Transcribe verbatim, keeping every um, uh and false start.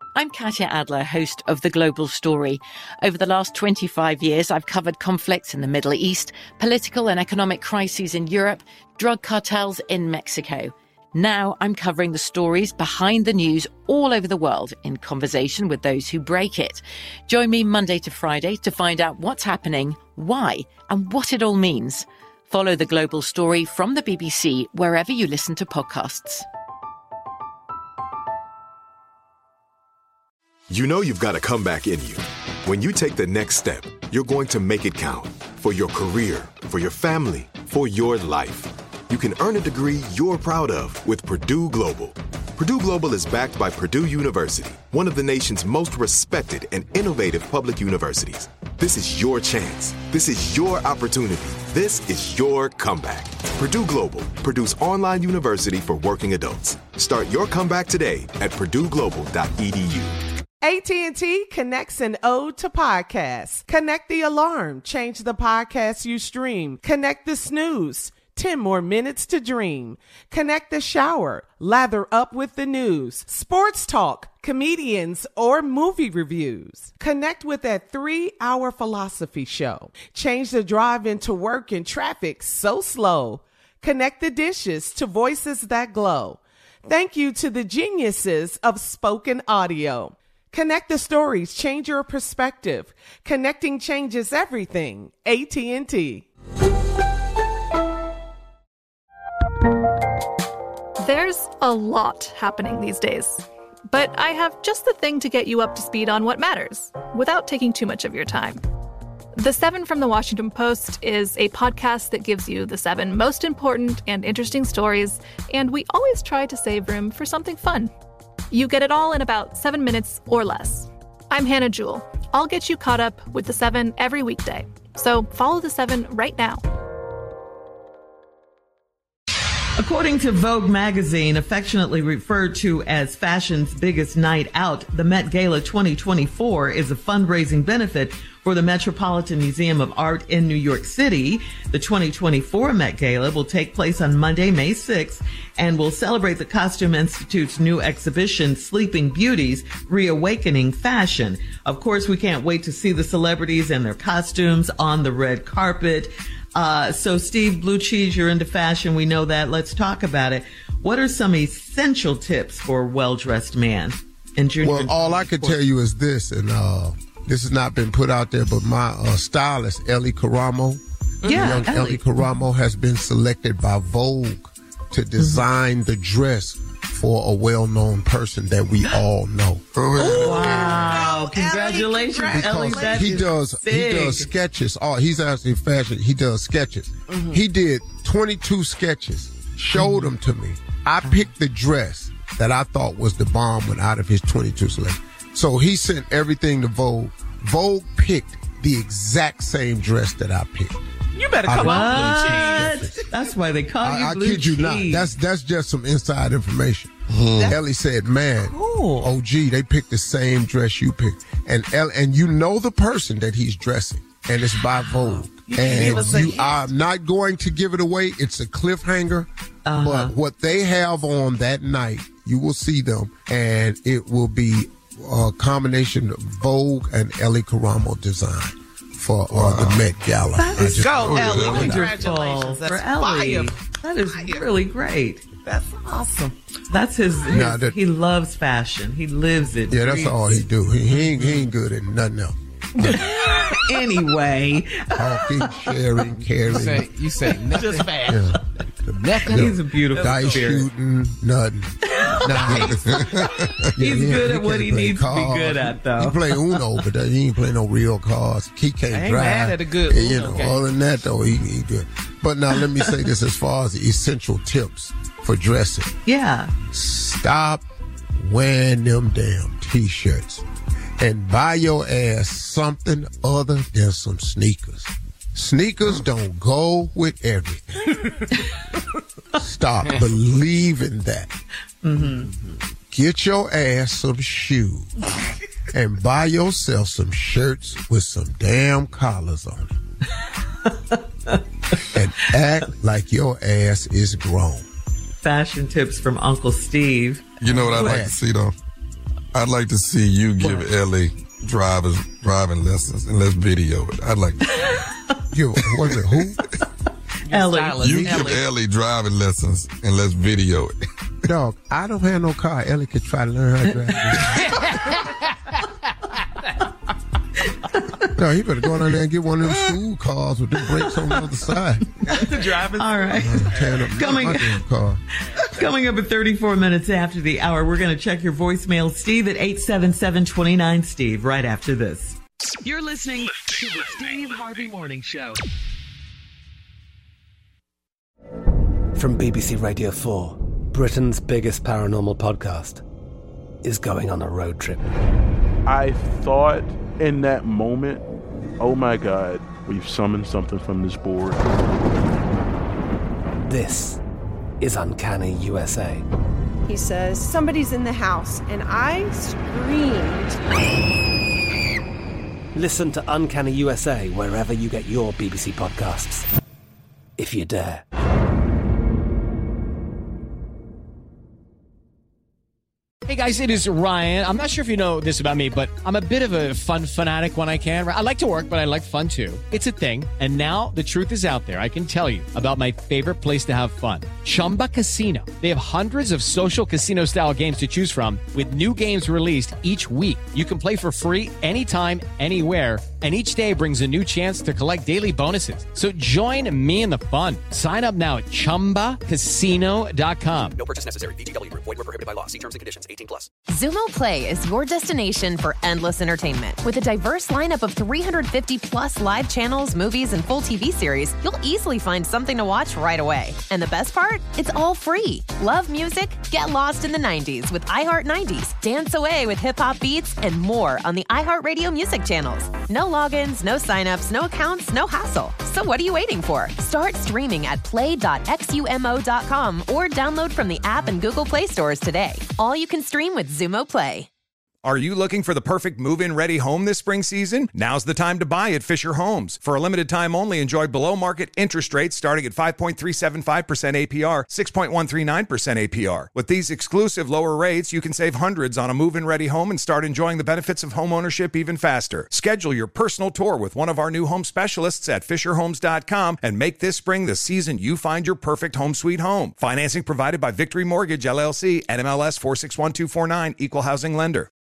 I'm Katya Adler, host of The Global Story. Over the last twenty-five years, I've covered conflicts in the Middle East, political and economic crises in Europe, drug cartels in Mexico. Now I'm covering the stories behind the news all over the world in conversation with those who break it. Join me Monday to Friday to find out what's happening, why, and what it all means. Follow The Global Story from the B B C wherever you listen to podcasts. You know you've got a comeback in you. When you take the next step, you're going to make it count for your career, for your family, for your life. You can earn a degree you're proud of with Purdue Global. Purdue Global is backed by Purdue University, one of the nation's most respected and innovative public universities. This is your chance. This is your opportunity. This is your comeback. Purdue Global, Purdue's online university for working adults. Start your comeback today at purdue global dot e d u. A T and T connects an ode to podcasts. Connect the alarm. Change the podcast you stream. Connect the snooze. ten more minutes to dream. Connect the shower. Lather up with the news. Sports talk, comedians, or movie reviews. Connect with that three-hour philosophy show. Change the drive into work in traffic so slow. Connect the dishes to voices that glow. Thank you to the geniuses of spoken audio. Connect the stories, change your perspective. Connecting changes everything. A T and T. There's a lot happening these days, but I have just the thing to get you up to speed on what matters without taking too much of your time. The Seven from the Washington Post is a podcast that gives you the seven most important and interesting stories, and we always try to save room for something fun. You get it all in about seven minutes or less. I'm Hannah Jewell. I'll get you caught up with the seven every weekday. So follow the seven right now. According to Vogue magazine, affectionately referred to as fashion's biggest night out, the Met Gala twenty twenty-four is a fundraising benefit for the Metropolitan Museum of Art in New York City. The twenty twenty-four Met Gala will take place on Monday, May sixth, and will celebrate the Costume Institute's new exhibition, Sleeping Beauties, Reawakening Fashion. Of course, we can't wait to see the celebrities and their costumes on the red carpet. Uh, so, Steve, Blue Cheese, you're into fashion. We know that. Let's talk about it. What are some essential tips for a well-dressed man? And Junior, well, all I can tell you is this, and uh, this has not been put out there, but my uh, stylist, Ellie Caramo, yeah, young Ellie. Ellie Caramo has been selected by Vogue to design mm-hmm. the dress for a well-known person that we all know. Oh, wow. Congratulations, Ellie. That he is does big. he does sketches. Oh, he's actually fashion. He does sketches. Mm-hmm. He did twenty-two sketches, showed mm-hmm. them to me. I picked the dress that I thought was the bomb one out of his twenty-two selection. So he sent everything to Vogue. Vogue picked the exact same dress that I picked. You better come on, Blue Cheese. That's why they call I, you I Blue kid you Cheese. not. That's that's just some inside information. Mm. Ellie said, "Man, cool. O G, they picked the same dress you picked, and El- and you know the person that he's dressing, and it's by Vogue. You and you, I'm not going to give it away. It's a cliffhanger, uh-huh. but what they have on that night, you will see them, and it will be a combination of Vogue and Ellie Caramo design for uh, wow. the Met Gala. That is go, Ellie. Wonderful. Congratulations. That's for Ellie. fire. That is fire. really great. That's awesome. That's his, his nah, that, he loves fashion. He lives it. Yeah, that's all he do. He, he, ain't, he ain't good at nothing else. Anyway. Talking, sharing, caring. You say, you say nothing. Just fast. Yeah. Nothing. He's a beautiful Dice spirit. shooting, nothing. Nice. He's yeah, good he at what he needs cards. to be good at, though. He play Uno, but he ain't play no real cards. He can't I ain't drive. mad at a good and, you Uno know, game. other than that, though, he, he good. But now let me say this as far as the essential tips for dressing. Yeah. Stop wearing them damn T-shirts and buy your ass something other than some sneakers. Sneakers don't go with everything. Stop believing that. Mm-hmm. Get your ass some shoes and buy yourself some shirts with some damn collars on it. And act like your ass is grown. Fashion tips from Uncle Steve. You know what I'd like to see, though? I'd like to see you give Ellie drivers driving lessons and let's video it. I'd like to. You, what's it, who? Ellie. You give Ellie driving lessons and let's video it. Dog, I don't have no car. Ellie could try to learn how to drive. No, he better go down there and get one of them school cars with the brakes on the other side. The driving. All right. Uh, Coming, car. coming up at thirty-four minutes after the hour, we're going to check your voicemail. Steve at eight seven seven, two nine, Steve, right after this. You're listening to the Steve Harvey Morning Show. From B B C Radio four, Britain's biggest paranormal podcast is going on a road trip. I thought in that moment, oh my God, we've summoned something from this board. This is Uncanny U S A. He says, somebody's in the house, and I screamed. Listen to Uncanny U S A wherever you get your B B C podcasts, if you dare. Hey guys, it is Ryan. I'm not sure if you know this about me, but I'm a bit of a fun fanatic when I can. I like to work, but I like fun too. It's a thing. And now the truth is out there. I can tell you about my favorite place to have fun. Chumba Casino. They have hundreds of social casino style games to choose from with new games released each week. You can play for free anytime, anywhere. And each day brings a new chance to collect daily bonuses. So join me in the fun. Sign up now at chumba casino dot com. No purchase necessary. V G W Group. Void where prohibited by law. See terms and conditions. eighteen plus. Xumo Play is your destination for endless entertainment. With a diverse lineup of three hundred fifty plus live channels, movies, and full T V series, you'll easily find something to watch right away. And the best part? It's all free. Love music? Get lost in the nineties with iHeart nineties. Dance away with hip-hop beats and more on the iHeartRadio music channels. No logins, no signups, no accounts, no hassle. So what are you waiting for? Start streaming at play dot x u m o dot com or download from the app and Google Play stores today. All you can stream with Xumo Play. Are you looking for the perfect move-in ready home this spring season? Now's the time to buy at Fisher Homes. For a limited time only, enjoy below-market interest rates starting at five point three seven five percent A P R, six point one three nine percent A P R. With these exclusive lower rates, you can save hundreds on a move-in ready home and start enjoying the benefits of home ownership even faster. Schedule your personal tour with one of our new home specialists at fisher homes dot com and make this spring the season you find your perfect home sweet home. Financing provided by Victory Mortgage, L L C, N M L S four six one two four nine, Equal Housing Lender.